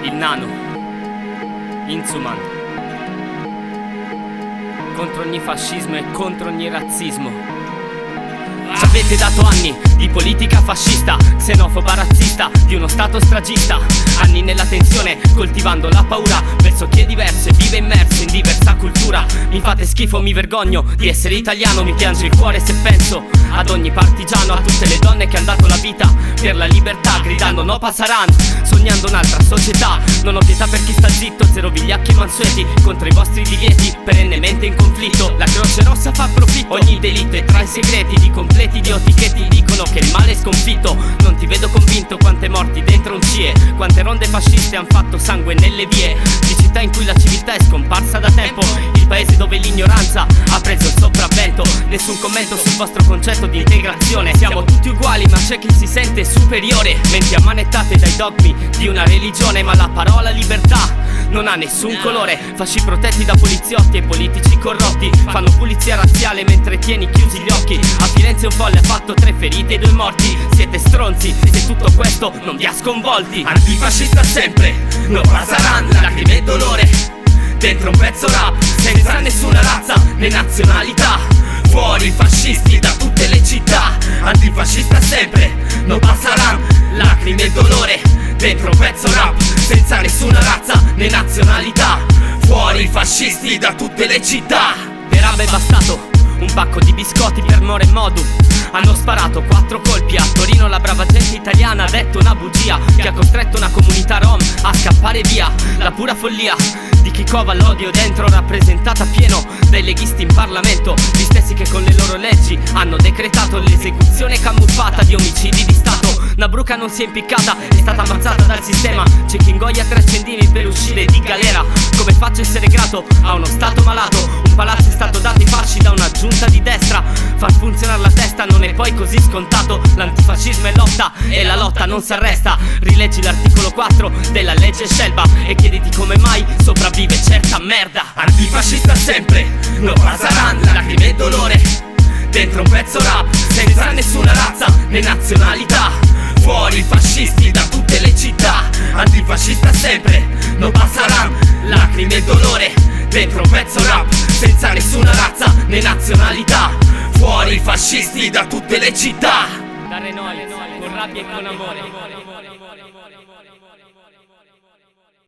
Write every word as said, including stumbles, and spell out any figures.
il nano, Inzuman, contro ogni fascismo e contro ogni razzismo. Ci avete dato anni di politica fascista, xenofoba, razzista, di uno stato stragista. Anni nella tensione, coltivando la paura verso chi è diverso e vive immerso in diversa cultura. Mi fate schifo, mi vergogno di essere italiano. Mi piange il cuore se penso ad ogni partigiano, a tutte le donne che hanno dato la vita per la libertà, gridando no passaran, sognando un'altra società. Non ho pietà per chi sta zitto, zero vigliacchi mansueti contro i vostri divieti, perennemente in conflitto. La Croce Rossa fa profitto, ogni delitto è tra i segreti di completi idioti che ti dicono che il male è sconfitto. Non ti vedo convinto, quante morti dentro un C I E, quante ronde fasciste han fatto sangue nelle vie di città in cui la civiltà è scomparsa da tempo, il paese dove l'ignoranza ha preso il sopravvento. Nessun commento sul vostro concetto di integrazione. Siamo tutti uguali ma c'è chi si sente superiore, menti ammanettate dai dogmi di una religione. Ma la parola libertà non ha nessun colore. Fasci protetti da poliziotti e politici corrotti fanno pulizia razziale mentre tieni chiusi gli occhi. A Firenze un folle ha fatto tre ferite e due morti. Siete stronzi se tutto questo non vi ha sconvolti. Antifascista sempre, no pasaran, lacrime e dolore dentro un pezzo rap, senza nessuna razza né nazionalità. Fuori i fascisti da tutte le città. Antifascista sempre, no pasaran, lacrime e dolore dentro un pezzo rap, senza nessuna razza né nazionalità. Fuori i fascisti da tutte le città. Per Abba è bastato un pacco di biscotti per More e Modu. Hanno sparato quattro colpi a Torino. La brava gente italiana ha detto una bugia che ha costretto una comunità rom a scappare via. La pura follia di chi cova l'odio dentro, rappresentata pieno dai leghisti in Parlamento, gli stessi che con le loro leggi hanno decretato l'esecuzione camuffata di omicidi di Stato. Nabruca non si è impiccata, è stata ammazzata dal sistema. C'è chi ingoia tre accendini per uscire di galera. Come faccio a essere grato a uno stato malato? Un palazzo è stato dato ai fasci da una giunta di destra. Far funzionare la testa non è poi così scontato. L'antifascismo è lotta e la lotta non si arresta. Rileggi l'articolo quattro della legge Scelba e chiediti come mai sopravvive certa merda. Antifascista sempre, no pasaran, lacrime e dolore dentro un pezzo rap, senza nessuna razza né nazionalità. Fuori i fascisti da tutte le città. Antifascista sempre, no pasaran, lacrime e dolore dentro un pezzo rap, senza nessuna razza né nazionalità. Fuori i fascisti da tutte le città. Da Renoir, con rabbia e con amore.